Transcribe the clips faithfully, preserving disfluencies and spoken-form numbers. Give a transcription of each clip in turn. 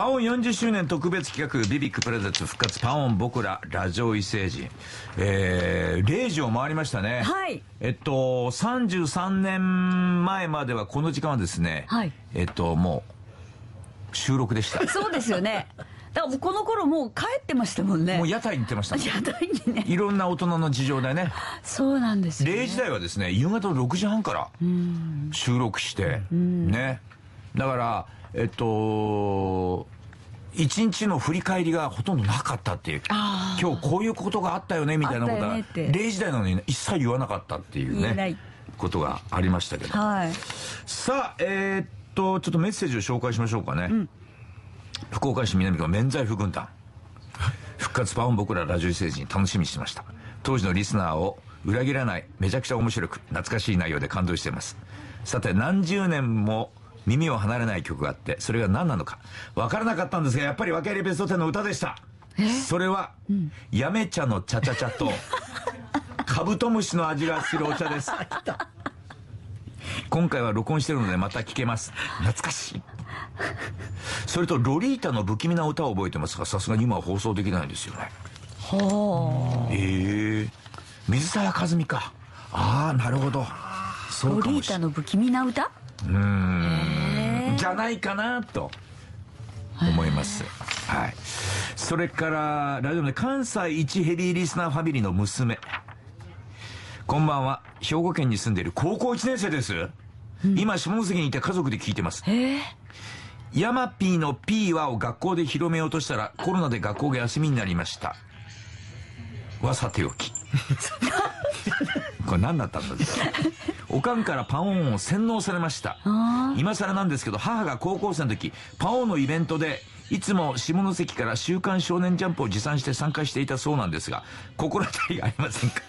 パオンよんじゅっしゅうねん特別企画ビビックプレゼンツ復活パオン僕らラジオ異星人、えー、れいじを回りましたね。 はい。 えっとさんじゅうさんねんまえまではこの時間はですね、 はい、 えっともう収録でした。 そうですよね。だからこの頃もう帰ってましたもんね。 もう屋台に行ってましたもん。 屋台にね。 いろんな大人の事情でね。 そうなんですよ、ね。 れいじ台はですね夕方のろくじはんから収録してね。だからえっと一日の振り返りがほとんどなかったっていう、今日こういうことがあったよねみたいなことはれいじ台なのに、ね、一切言わなかったっていうねことがありましたけど、 はい、 さあえー、っとちょっとメッセージを紹介しましょうかね、うん、福岡市南区の免罪符軍団復活パオン僕らラジオ異星人楽しみにしてました。当時のリスナーを裏切らないめちゃくちゃ面白く懐かしい内容で感動しています。さて何十年も耳を離れない曲があって、それが何なのか分からなかったんですが、やっぱり訳ありベストテンの歌でした。それは、うん、やめ茶のチャチャチャとカブトムシの味がするお茶です。今回は録音してるのでまた聴けます。懐かしい。それとロリータの不気味な歌を覚えてますが、さすがに今は放送できないんですよね。はあ。ええー、水沢和美か。ああなるほど。 そうかもしれない。ロリータの不気味な歌、 うーんじゃないかなと思います。はい。それからラジオで関西一ヘビーリスナーファミリーの娘、こんばんは。兵庫県に住んでいる高校いちねん生です、うん、今下関にいて家族で聞いてます。ヤマピーの P はを学校で広めようとしたらコロナで学校が休みになりましたはさておきこれ何だったんですか。おかんからパオンを洗脳されました。今更なんですけど、母が高校生の時パオンのイベントでいつも下関から週刊少年ジャンプを持参して参加していたそうなんですが、心当たりがありませんか。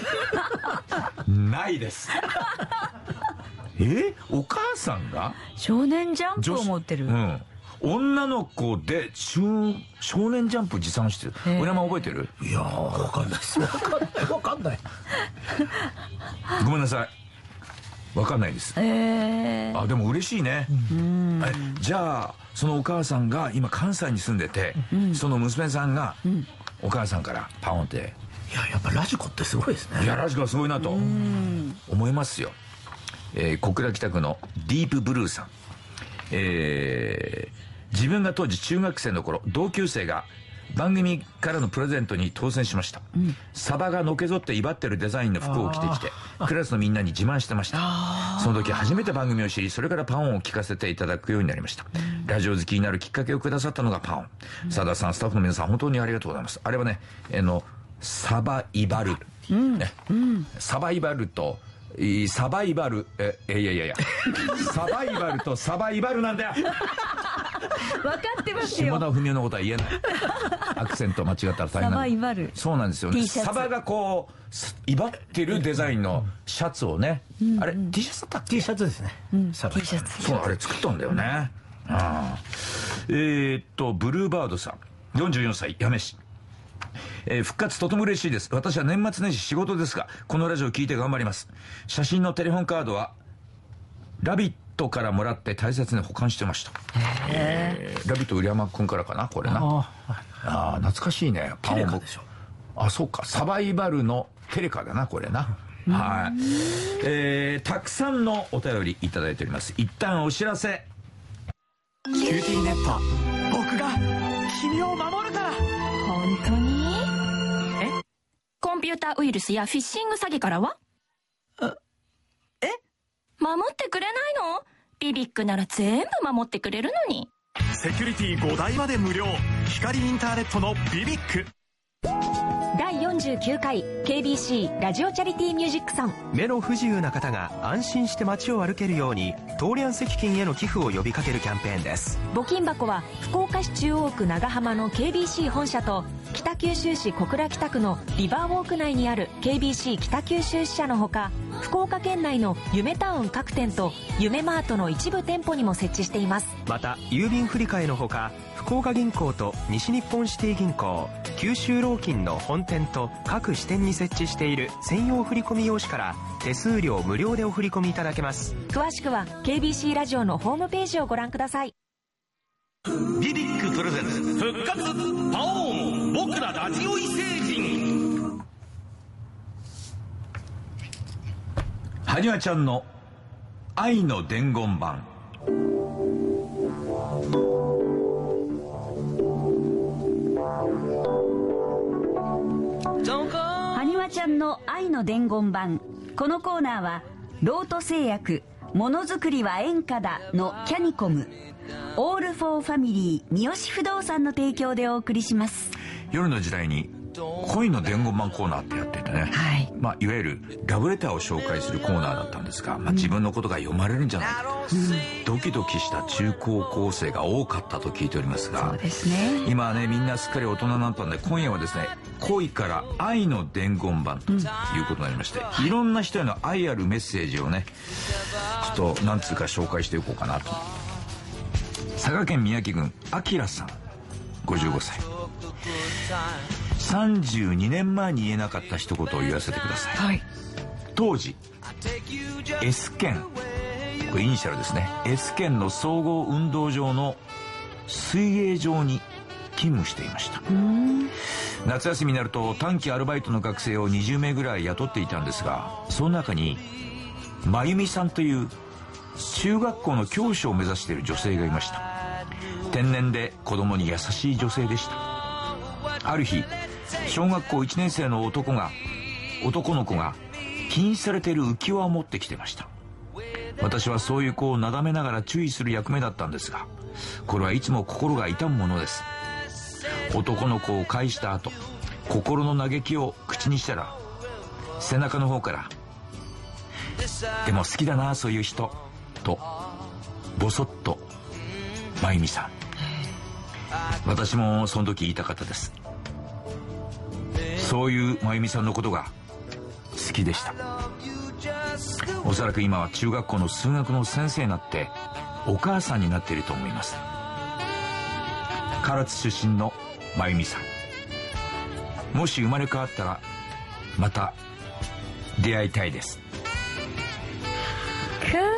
ないです。えお母さんが少年ジャンプを持ってる、うん、 女の子で少年ジャンプ持参してる。俺山覚えてる？ いやー分かんないです。分かんない分かんないごめんなさい、分かんないです。えー、あでも嬉しいね。うんえじゃあそのお母さんが今関西に住んでて、うん、その娘さんが、うん、お母さんからパオンって。 いややっぱラジコってすごいですね。 いやラジコはすごいなと思いますよ。えー、小倉北区のディープブルーさん、えー、自分が当時中学生の頃同級生が番組からのプレゼントに当選しました、うん、サバがのけぞって威張ってるデザインの服を着てきてクラスのみんなに自慢してました。その時初めて番組を知り、それからパオンを聞かせていただくようになりました、うん、ラジオ好きになるきっかけをくださったのがパオン、うん、佐田さんスタッフの皆さん本当にありがとうございます。あれはね、あのサバイバル、うんねうん、サバイバルとサバイバルえいやいやいやサバイバルとサバイバルなんだよ。 分かってますよ。 下田文雄のことは言えない。アクセント間違ったら大変な。 サバイバル。 そうなんですよね。サバがこう威張ってるデザインのシャツをね、うんうん、あれ T シャツだったっけ？ T シャツですね、うん、サバ T シャツ。 そうあれ作ったんだよね、うん、あえー、っとブルーバードさんよんじゅうよんさい八女市、えー、復活とても嬉しいです。私は年末年始仕事ですがこのラジオを聞いて頑張ります。写真のテレホンカードはラビットからもらって大切に保管してました。えー、ラビット売山くんからかなこれな。ああ懐かしいね。 テレカでしょ。 あそうかサバイバルのテレカだなこれな。はい、えー、たくさんのお便りいただいております。一旦お知らせ。 キューティーネット僕が君を守るから。 本当に？え？コンピューターウイルスやフィッシング詐欺からは？ え？ 守ってくれないの？ビビックなら全部守ってくれるのに。 セキュリティごだいまで無料。光インターネットのビビック。 だいよんじゅうきゅうかい ケービーシー ラジオチャリティーミュージックソン。 目の不自由な方が安心して街を歩けるように東リャン石金への寄付を呼びかけるキャンペーンです。 募金箱は福岡市中央区長浜の ケービーシー 本社と北九州市小倉北区のリバーウォーク内にある ケービーシー 北九州支社のほか、福岡県内の夢タウン各店と夢マートの一部店舗にも設置しています。 また郵便振替のほか福岡銀行と西日本シティ銀行、九州ローキンの本店と各支店に設置している専用振込用紙から手数料無料でお振り込みいただけます。 詳しくは ケービーシー ラジオのホームページをご覧ください。 ビリックプレゼンツ復活パオーン僕らラジオ異星人。 はにわちゃんの愛の伝言版。 はにわちゃんの愛の伝言版。このコーナーはロート製薬ものづくりは演歌だのキャニコム、オールフォーファミリー三好不動産の提供でお送りします。 夜の時代に恋の伝言版コーナーってやっててね、はい、まあ、いわゆるラブレターを紹介するコーナーだったんですが、まあ、自分のことが読まれるんじゃないかと、うん、ドキドキした中高校生が多かったと聞いておりますが、 そうですね、 今はねみんなすっかり大人になったんで、今夜はですね恋から愛の伝言版ということになりまして、うん、いろんな人への愛あるメッセージをねちょっと何つうか紹介していこうかなと。佐賀県宮城郡あきらさんごじゅうごさい。さんじゅうにねんまえに言えなかった一言を言わせてください、はい、当時 S 県、これイニシャルですね、 S 県の総合運動場の水泳場に勤務していました。夏休みになると短期アルバイトの学生をにじゅうめいぐらい雇っていたんですが、その中にまゆみさんという中学校の教師を目指している女性がいました。天然で子供に優しい女性でした。ある日小学校いちねん生の男が男の子が禁止されている浮き輪を持ってきてました。私はそういう子をなだめながら注意する役目だったんですが、これはいつも心が痛むものです。男の子を返した後、心の嘆きを口にしたら、背中の方から「でも好きだなそういう人」とボソッとまゆみさん。私もその時言いたかったです。そういうまゆみさんのことが好きでした。おそらく今は中学校の数学の先生になってお母さんになっていると思います。唐津出身のまゆみさん、もし生まれ変わったらまた出会いたいです。 くー、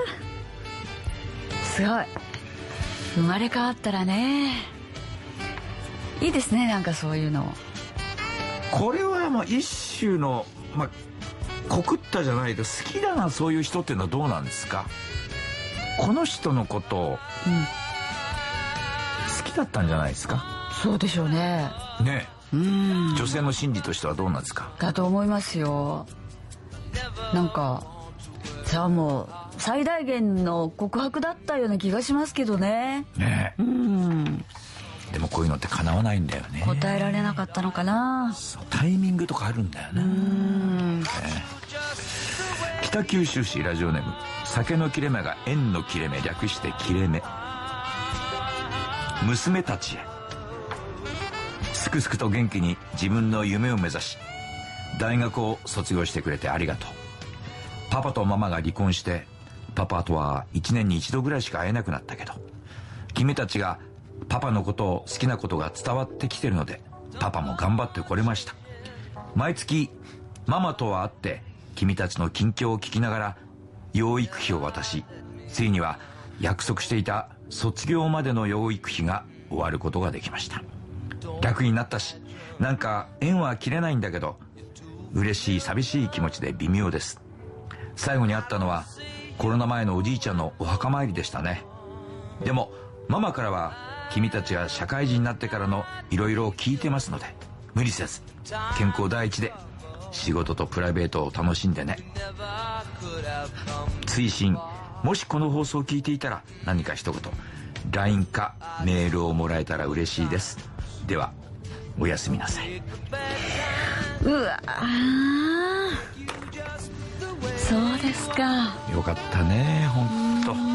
すごい。生まれ変わったらね、いいですね、なんかそういうの。 これはまあ一種の、まあ、告ったじゃないけど、好きだなそういう人っていうのはどうなんですか。この人のことを、うん、好きだったんじゃないですか。 そうでしょうね。 ねえ、うん、女性の心理としてはどうなんですか。 だと思いますよ。なんかさあ、もう最大限の告白だったような気がしますけどね。 ねえ、うん、でもこういうのって叶わないんだよね。 答えられなかったのかな。 タイミングとかあるんだよね。うん、ね、北九州市ラジオネーム酒の切れ目が縁の切れ目、略して切れ目。娘たちへ。すくすくと元気に自分の夢を目指し大学を卒業してくれてありがとう。パパとママが離婚して、パパとはいちねんに一度ぐらいしか会えなくなったけど、君たちがパパのことを好きなことが伝わってきてるので、パパも頑張ってこれました。毎月ママとは会って君たちの近況を聞きながら養育費を渡し、ついには約束していた卒業までの養育費が終わることができました。楽になったし、なんか縁は切れないんだけど、嬉しい寂しい気持ちで微妙です。最後に会ったのはコロナ前のおじいちゃんのお墓参りでしたね。でもママからは君たちが社会人になってからのいろいろ聞いてますので、無理せず健康第一で仕事とプライベートを楽しんでね。追伸、もしこの放送を聞いていたら何か一言 ライン かメールをもらえたら嬉しいです。ではおやすみなさい。 うわ、そうですか。 よかったね、ほんと。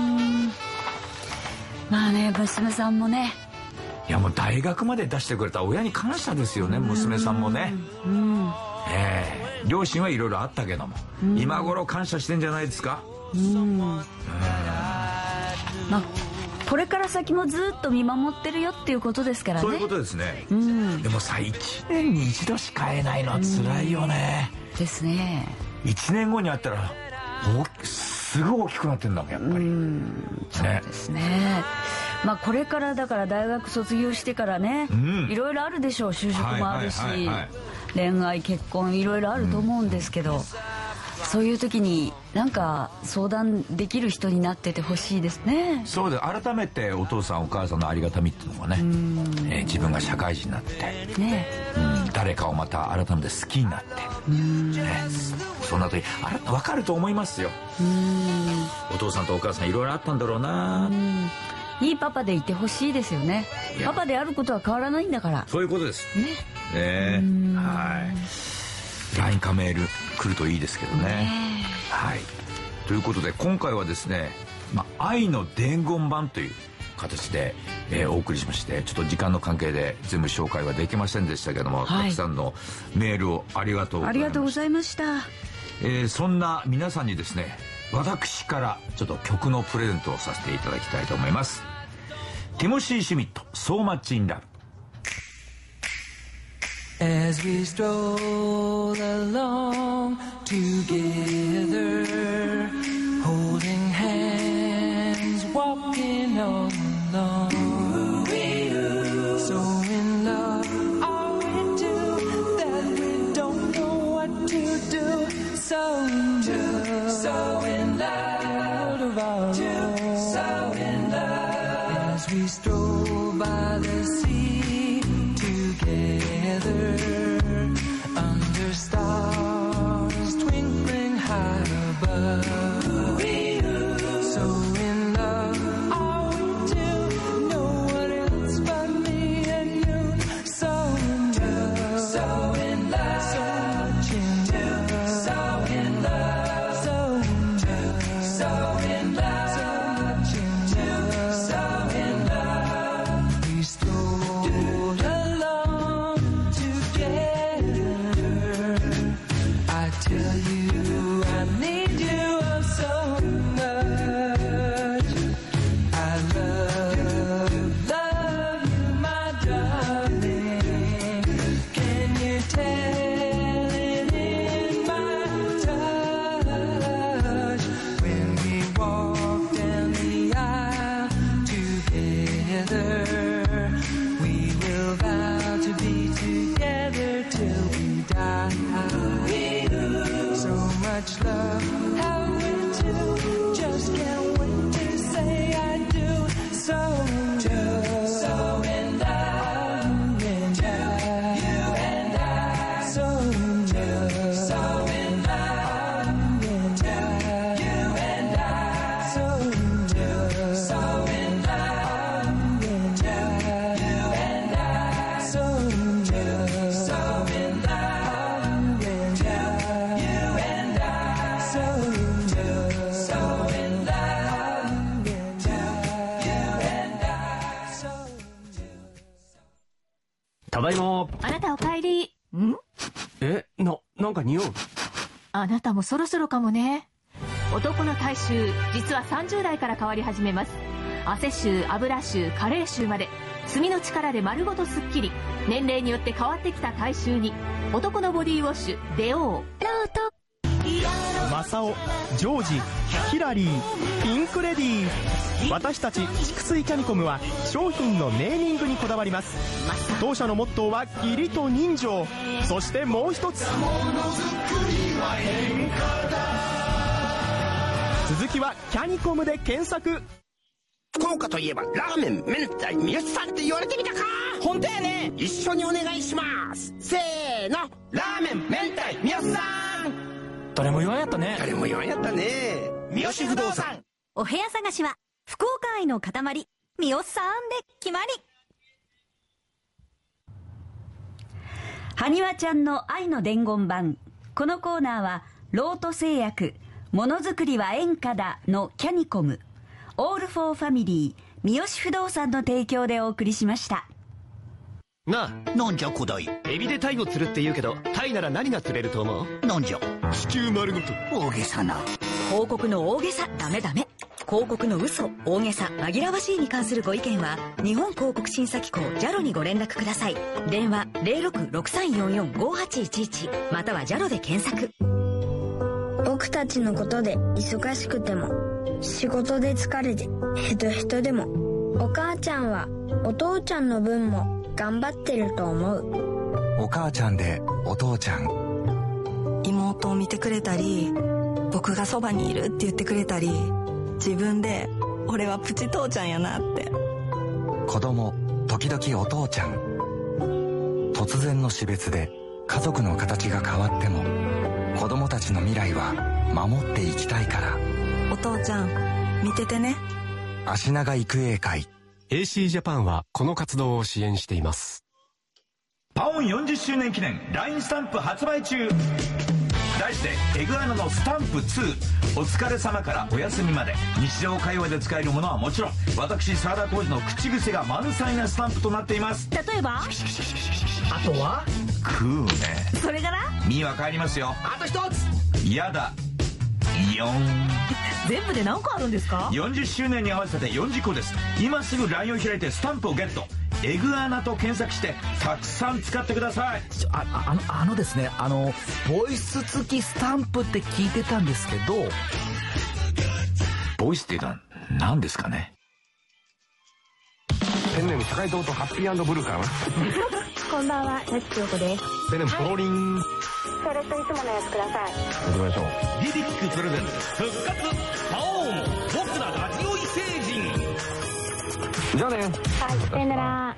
まあね、娘さんもね、 いやもう大学まで出してくれた親に感謝ですよね。娘さんもね、うん、えー、両親はいろいろあったけども、今頃感謝してんじゃないですか。うん、うん、まあこれから先もずっと見守ってるよっていうことですからね。 そういうことですね、うん、でもさ、いちねんに一度しか会えないのは辛いよね、 うん、ですね。 いちねんごに会ったらおすぐ大きくなってんだもんやっぱり。 うんそうですね。まあこれからだから大学卒業してからね、うん、いろいろあるでしょう。就職もあるし、はいはいはいはい、恋愛結婚いろいろあると思うんですけど、うん、そういう時になんか相談できる人になっててほしいですね。 そうで、改めてお父さんお母さんのありがたみっていうのがね、えー、自分が社会人になって、ね、うん、誰かをまた改めて好きになって、うんね、そんな時あれ分かると思いますよ。うん、お父さんとお母さんいろいろあったんだろうな。うん、 いいパパでいてほしいですよね。パパであることは変わらないんだから。 そういうことですね。ね、はい。ライン かメール来るといいですけどね。ね、はい。ということで今回はですね、まあ、愛の伝言版という形で、えー、お送りしまして、ちょっと時間の関係で全部紹介はできませんでしたけども、はい、たくさんのメールをありがとうございました。ありがとうございました。えー、そんな皆さんにですね、私からちょっと曲のプレゼントをさせていただきたいと思います。ティモシー・シュミット、So Much in Love。 As we stroll along together, holding hands, walking on along, so in love are we two that we don't know what to do, so in love, so in love of our own, so in love, as we stroll by the sea together, under stars twinkling high above, so in love are we two, no one else but me and you, so in love, so in love, so much in love, so in love, so in love, so in love, so much in love, so in love, we strolled along together, I tell you I need you oh so much, I love, love you my darling, can you tell it in my touch, when we walk down the aisle together, we will vow to be together till we die, so much love have we two, just can't wait to say I do, so in love, so in love, you and I, you and I, so in love, so in love, you and I, you and I, so in love, so in love, you and I, you and I, so in love, so in love, you and I, you and I, so in love, so in love, you and I, you and I, so in love. ただいま。 あなたお帰り。ん？ え、な、なんか匂う？ あなたもそろそろかもね。男の体臭、実はさんじゅう代から変わり始めます。汗臭、油臭、加齢臭まで、炭の力で丸ごとすっきり。年齢によって変わってきた体臭に、男のボディウォッシュ、デオー。ロート。 マサオ、ジョージ、ヒラリー、ピンクレディー。私たち畜水キャニコムは商品のネーミングにこだわります。当社のモットーは義理と人情、そしてもう一つ、続きはキャニコムで検索。 福岡といえばラーメン明太三好さんって言われてみたか。本当やね。一緒にお願いします。せーの、ラーメン明太三好さん。 誰も言わんやったね。 誰も言わんやったね。三好不動産。 お部屋探しは福岡愛の塊、三好さんで決まり。 はにわちゃんの愛の伝言版。このコーナーはロート製薬、ものづくりは演歌だのキャニコム、オールフォーファミリー、三好不動産の提供でお送りしました。 なあ、なんじゃ古代。エビでタイを釣るって言うけど、タイなら何が釣れると思う？なんじゃ。地球丸ごと。大げさな。 広告の大げさ、ダメダメ。広告の嘘、大げさ、紛らわしいに関するご意見は日本広告審査機構 ジャル にご連絡ください。電話 ゼロろくろくさんよんよんごはちいちいち または ジャル で検索。 お僕たちのことで忙しくても、仕事で疲れてヘトヘトでも、お母ちゃんはお父ちゃんの分も頑張ってると思う。 お母ちゃんでお父ちゃん。 妹を見てくれたり、僕がそばにいるって言ってくれたり、自分で俺はプチ父ちゃんやなって。 子供時々お父ちゃん。突然の死別で家族の形が変わっても、子供たちの未来は守っていきたいから。 お父ちゃん見ててね。 足長育英会エーシー ジャパンはこの活動を支援しています。 パオンよんじゅっしゅうねん記念 ライン スタンプ発売中。題してエグアナのスタンプツー、お疲れ様からお休みまで、日常会話で使えるものはもちろん、私沢田浩二の口癖が満載なスタンプとなっています。 例えば、 あとはクーね。 それからミーは帰りますよ。 あと一つ。 やだよん。 全部で何個あるんですか？ よんじゅっしゅうねんに合わせてよんじゅっこです。今すぐ ライン を開いてスタンプをゲット。エグアナと検索してたくさん使ってください。 あ, あ, のあのですねあのボイス付きスタンプって聞いてたんですけど、 ボイスっていうのは何ですかね？ ペンネーム社会堂とハッピー&ブルーかな。 こんばんは、なつきよこです。 ペンネームポロリン、 はい、それといつものやつください。 行きましょう。 リリックプレゼンツ復活パオン僕らラジオ異星人。 じゃあね。はい、 さよなら。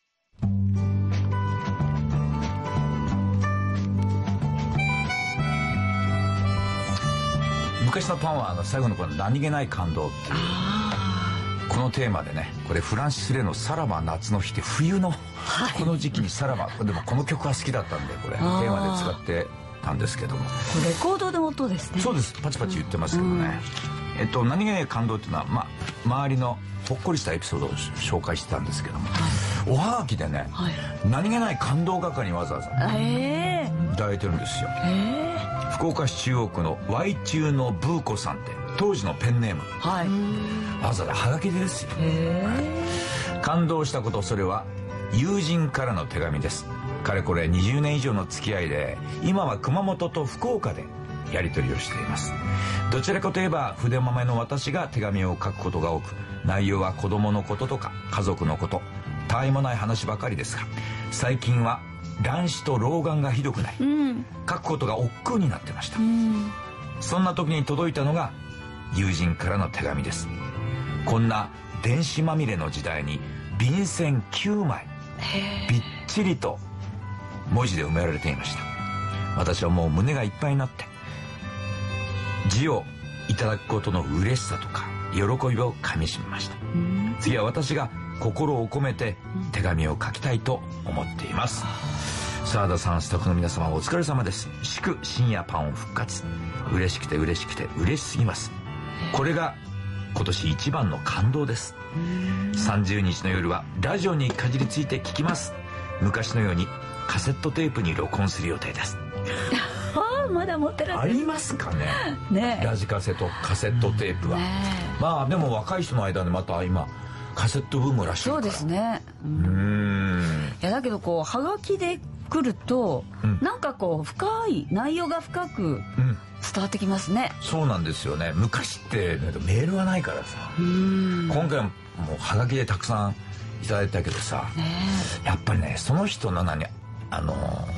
昔のパンはあの最後のこの何気ない感動っていう、このテーマでね、これフランシス・レイのさらば夏の日って冬のこの時期にさらば、でもこの曲は好きだったんでこれテーマで使ってたんですけども、 レコードの音ですね。 そうです、パチパチ言ってますけどね、うん、えっと何気ない感動っていうのは、まあ、周りのほっこりしたエピソードを紹介してたんですけども、はい、おはがきでね、はい、何気ない感動係にわざわざいただいてるんですよ。えー、福岡市中央区の ワイ 中のブーコさんって当時のペンネーム、はい、わざわざはがきでですよ。はい、感動したこと、それは友人からの手紙です。かれこれにじゅうねん以上の付き合いで、今は熊本と福岡でやり取りをしています。どちらかといえば筆まめの私が手紙を書くことが多く、内容は子供のこととか家族のこと、たわいもない話ばかりですが、最近は乱視と老眼がひどくなり、うん、書くことが億劫になってました。うん、そんな時に届いたのが友人からの手紙です。こんな電子まみれの時代に便箋きゅうまいびっちりと文字で埋められていました。私はもう胸がいっぱいになって、字をいただくことの嬉しさとか喜びをかみしめました。うん、次は私が心を込めて手紙を書きたいと思っています。澤田さん、スタッフの皆様お疲れ様です。祝深夜パン復活、嬉しくて嬉しくて嬉しすぎます。これが今年一番の感動です。さんじゅうにちの夜はラジオにかじりついて聞きます。昔のようにカセットテープに録音する予定です。 ああ、まだ持ってらっしゃる。 ありますかね。 ね、 ラジカセとカセットテープは、ね、まあでも若い人の間でまた今カセットブームらしいから。 そうですね。うん、うんいやだけどこうはがきで来ると、うん、なんかこう深い内容が深く伝わってきますね。 うん、そうなんですよね。昔ってメールがないからさ、うん今回もうはがきでたくさんいただいたけどさ、ね、やっぱりねその人の何あの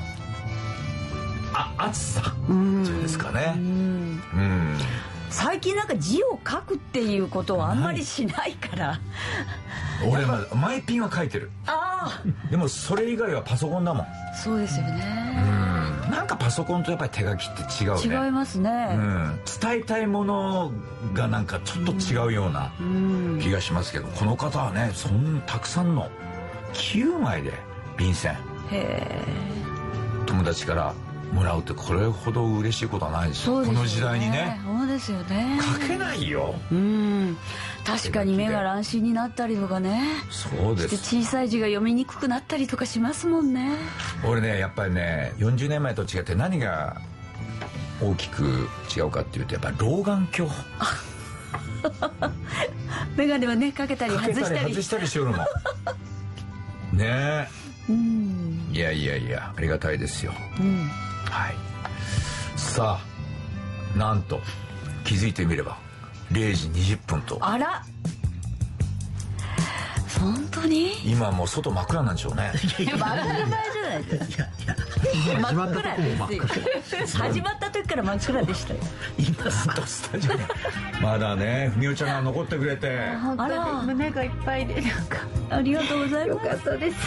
あ熱さっていうんですかね。うん、うん最近なんか字を書くっていうことをあんまりしないから俺はマイピンは書いてる。 ああでもそれ以外はパソコンだもん。 そうですよね。 うんなんかパソコンとやっぱり手書きって違うね。 違いますね。 うん伝えたいものがなんかちょっと違うような気がしますけど、この方はねそんたくさんのきゅうまいで便箋へえ友達からもらうってこれほど嬉しいことはないですよ。この時代にね。 そうですよね。 書けないよ。 うん確かに目が乱視になったりとかね。 そうです。 小さい字が読みにくくなったりとかしますもんね。 俺ねやっぱりねよんじゅうねんまえと違って何が大きく違うかっていうとやっぱり老眼鏡眼鏡はねかけたり外したりかけたり外したりしよるもんねえ。うんいやいやいやありがたいですよ。うんはい、さあなんと気づいてみればれいじにじゅっぷんと。 あら本当に今もう外真っ暗なんでしょうね。 当たり前じゃないですか。真っ暗ですよ。始まった時から真っ暗でしたよ。 今スタジオにまだね、ふみおちゃんが残ってくれて、 本当に胸がいっぱいで、なんかありがとうございます。 よかったです。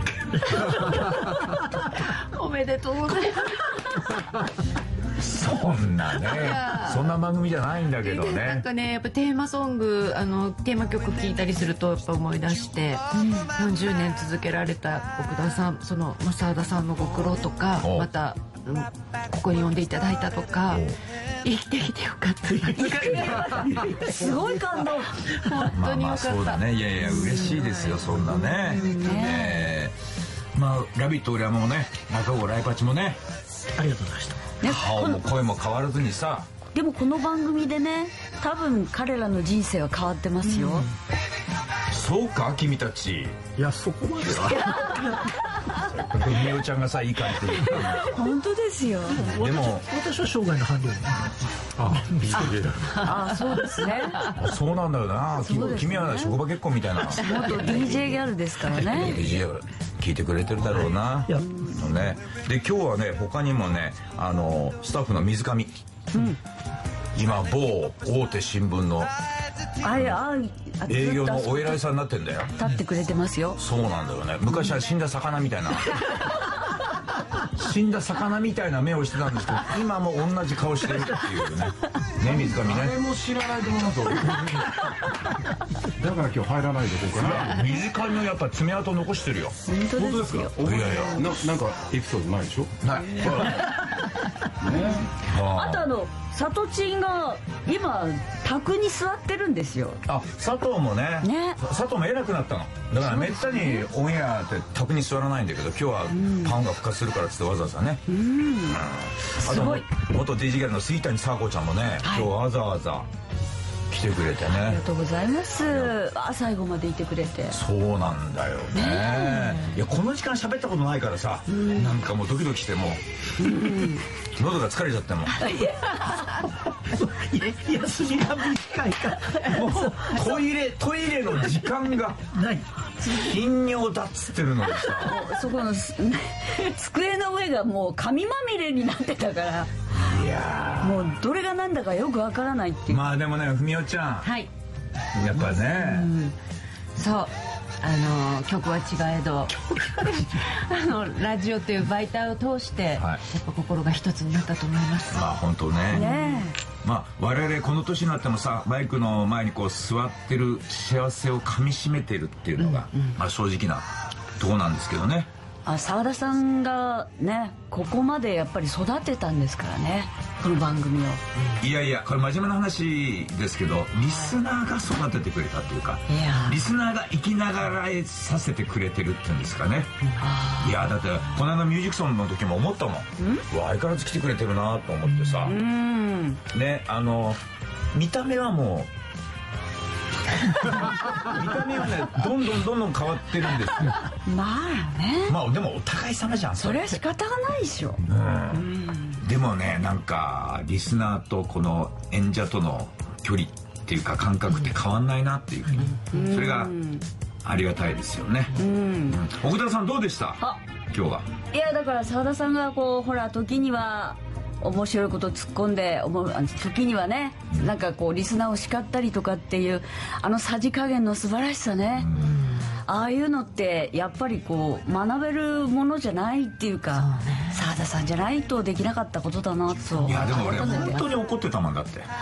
おめでとうございます。 そんなね、そんな番組じゃないんだけどね。 なんかね、やっぱテーマソング、あのテーマ曲聴いたりするとやっぱ思い出して、うん、よんじゅうねん続けられた奥田さん、その正田さんのご苦労とか、また、うん、ここに呼んでいただいたとか、生きてきてよかったすごい感動。 本当によかった。まあまあそうだね。いやいや嬉しいですよ、そんなね。ねえ、まあラビット俺はもうね、中郷ライパチもね、 ありがとうございました。 顔も声も変わらずにさ。 でもこの番組でね、多分彼らの人生は変わってますよ。うん、 そうか君たち。 いやそこまでは。 ふみおちゃんがさいい感じで言ったの。本当ですよ。 でも私は生涯の伴侶に。 あ、ビージェーあ、そうですね。 そうなんだよな。君は職場結婚みたいな。 元 ディージェー ギャルですからね。 ディージェー 聞いてくれてるだろうな。ね。で今日はね、他にもね、あのスタッフの水上。うん、今某大手新聞のあれあ営業のお偉いさんになってんだよ。 立ってくれてますよ。 そうなんだよね。昔は死んだ魚みたいな死んだ魚みたいな目をしてたんですけど、今も同じ顔してるっていうね。ね、水上ね。 誰も知らないと思いますよ。だから今日入らないでこうかな。 水上のやっぱ爪痕残してるよ。 本当ですよ。 いやいや、ななんかエピソードないでしょ。 ない。 あとあの佐藤ちんが今卓に座ってるんですよ。 あ、佐藤もね。 ね。 佐藤も偉くなったの。だからめったにオンエアって卓に座らないんだけど、今日はパンが復活するからっつってわざわざね。うん。あと元 ディージェー ギャルの杉谷佐和子ちゃんもね、今日わざわざ来てくれてね。 ありがとうございます。あ、最後までいてくれて。 そうなんだよね。いやこの時間喋ったことないからさ、なんかもうドキドキしてもう喉が疲れちゃっても。 休みが短いからもうトイレトイレの時間が頻尿だっつってるのにさ、 そこの机の上がもう紙まみれになってたから、 いやもうどれがなんだかよくわからないっていう。 まあでもね、ふみおちゃん、 はい、 やっぱね、うん、 そう、あの曲は違えどあのラジオという媒体を通して、はい、やっぱ心が一つになったと思います。 まあ本当ね。 ねまあ我々この年になってもさ、バイクの前にこう座ってる幸せをかみしめてるっていうのが、うんうん、まあ正直なとこなんですけどね。 あ、澤田さんがね、ここまでやっぱり育てたんですからね、この番組を。 いやいや、これ真面目な話ですけど、リスナーが育ててくれたっていうか、リスナーが生きながらえさせてくれてるっていうんですかね。いやだってこの間ミュージックソンの時も思ったもん。相変わらず来てくれてるなと思ってさ、うんね、あの見た目はもう見た目はね、どんどんどんどん変わってるんですよ。 まあね。 まあでもお互い様じゃん。 それは仕方がないでしょ。 うんうん、でもね、なんかリスナーとこの演者との距離っていうか感覚って変わんないなっていうふうに、うん、それがありがたいですよね。うんうん、奥田さんどうでした？今日は。 いやだから澤田さんがこうほら時には面白いこと突っ込んで、時にはね、なんかこうリスナーを叱ったりとかっていうあのさじ加減の素晴らしさね、ああいうのってやっぱりこう学べるものじゃないっていうか、澤田さんじゃないとできなかったことだなと。 いやでも俺本当に怒ってたもんだって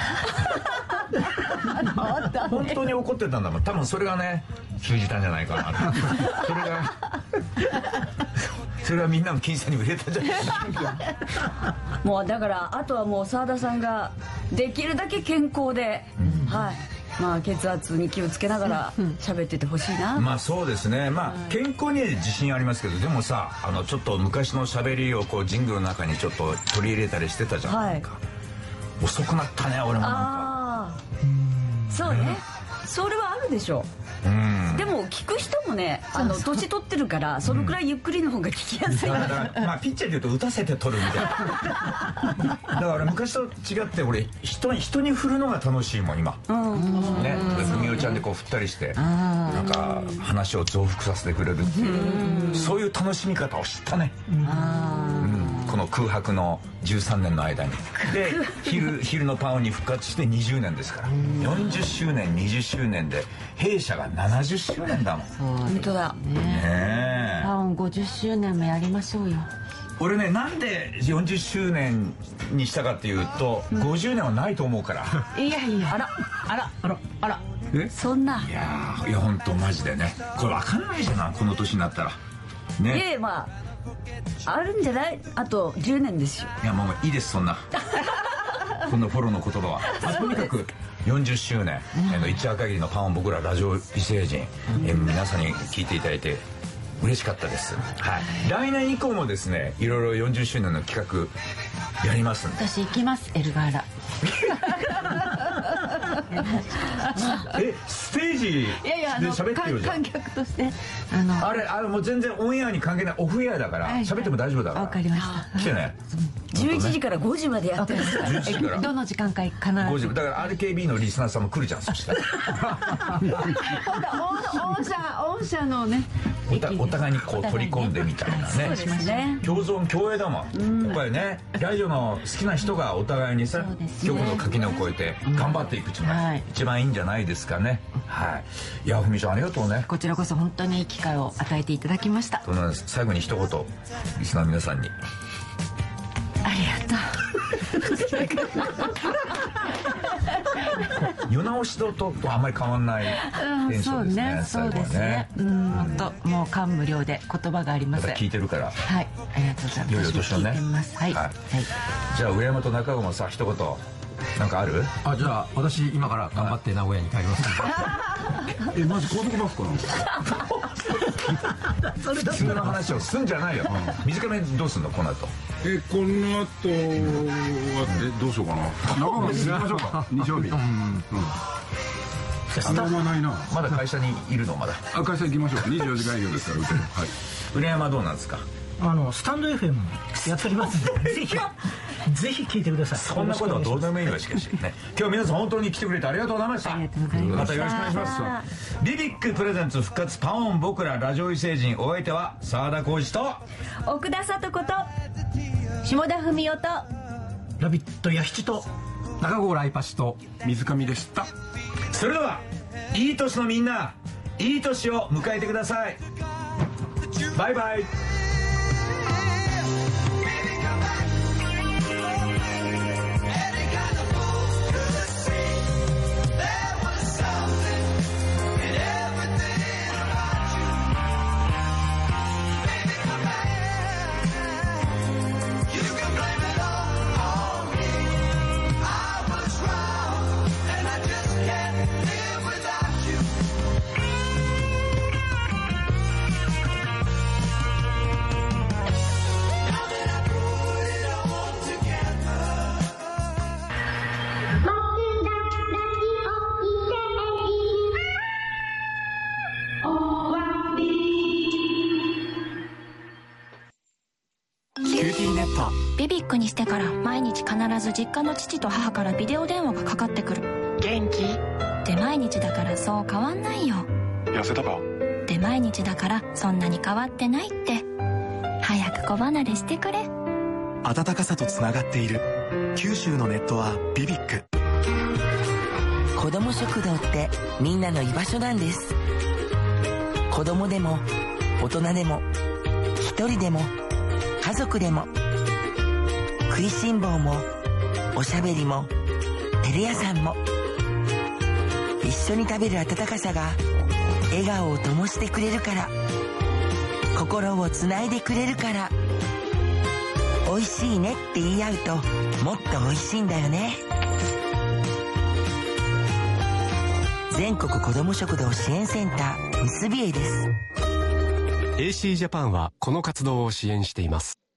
本当に怒ってたんだもん。多分それがね通じたんじゃないかなってそれがそれはみんなの金銭に売れたんじゃないかもうだからあとはもう澤田さんができるだけ健康で、うん、はい、まあ血圧に気をつけながら喋っててほしいな、 うん、まあそうですね。まあ健康には自信ありますけど、でもさ、あのちょっと昔の喋りをこうジングルの中にちょっと取り入れたりしてたじゃないか、はい、遅くなったね俺もなんか。 あそうね、うん、それはあるでしょう。 でも聞く人もね、あの年取ってるからそのくらいゆっくりの方が聞きやすい。 だからまあピッチャーでいうと打たせて取るみたいな。だから昔と違って俺人に人に振るのが楽しいもん今。ね、文雄ちゃんでこう振ったりしてなんか話を増幅させてくれるっていう、そういう楽しみ方を知ったね。この空白のじゅうさんねんの間に。で昼昼のパンに復活してにじゅうねんですから。よんじゅっしゅうねんにじゅっしゅうねんで弊社がななじゅっしゅうねんだもん。 本当だね。パンごじゅっしゅうねんもやりましょうよ。 俺ね、なんでよんじゅっしゅうねんにしたかっていうと、ごじゅうねんはないと思うから。 いやいや、あらあらあらあら、 えそんな。 いやいや本当マジでね、これ分かんないじゃないこの年になったらね。 いやまああるんじゃない？あとじゅうねんですよ。 いやもういいですそんなこんなフォローの言葉は。まあ、とにかくよんじゅっしゅうねんの一夜限りのパンを僕らラジオ異星人、うん、え皆さんに聞いていただいて嬉しかったです、はい、来年以降もですねいろいろよんじゅっしゅうねんの企画やりますんで。 私行きます、エルガーラ。 えステージで喋ってるじゃん。 観客としてあのあれあれもう全然オンエアに関係ないオフエアだから喋っても大丈夫だから。 わかりました。 来てね。 じゅういちじからごじまでやってるんですから。 じゅういちじからどの時間か必ずごじだから アールケービー のリスナーさんも来るじゃん。そしたら御社御社のねお, たお互いにこう取り込んでみたいなね。 そうですね。 共存共栄だもん、うん、やっぱりねラジオの好きな人がお互いにさ、ね、局の垣根を越えて頑張っていくっていうのが一番いいんじゃないですかね、はい。いやふみちゃんありがとうね。 こちらこそ本当にいい機会を与えていただきました。 その最後に一言リスナーの皆さんにありがとう。 世直しととあんまり変わんないテンションですね。 そうですね。うん本当もう感無量で言葉があります。 聞いてるから。 はいありがとうございます。 良いお年をね。 はいはい。 じゃあ上山と中川さ一言なんかある？ あじゃあ私今から頑張って名古屋に帰ります。 えマジ高速バスかな。 それ普通の話をすんじゃないよ。短めどうすんのこの後。 えこの後はえどうしようかな。中川行きましょうか。日曜日。うんあんまないな。 まだ会社にいるのまだ。 あ会社行きましょう。にじゅうよじかん営業ですから。はい。 浦山はどうなんですか。 あのスタンド エフエム やっておりますんでぜひぜひ聞いてください。 そんなことはどうでもいいわしかしね。今日皆さん本当に来てくれてありがとうございました。 ありがとうございました。 またよろしくお願いします。ビビックプレゼンツ復活パオン僕らラジオ異星人、お相手は澤田浩司と奥田聡子と下田文夫とラビット弥七と中郷ライパシと水上でした。 それではいい年のみんないい年を迎えてください。バイバイ。 ビビックにしてから毎日必ず実家の父と母からビデオ電話がかかってくる。元気？って毎日だからそう変わんないよ。 痩せたか？ って毎日だからそんなに変わってないって。早く子離れしてくれ。 温かさとつながっている九州のネットはビビック。 子ども食堂ってみんなの居場所なんです。子供でも大人でも一人でも家族でも食いしん坊もおしゃべりも照れ屋さんも一緒に食べる温かさが笑顔を灯してくれるから、心をつないでくれるから、美味しいねって言い合うともっと美味しいんだよね。全国子ども食堂支援センターむすびえです。 エーシー ジャパンはこの活動を支援しています。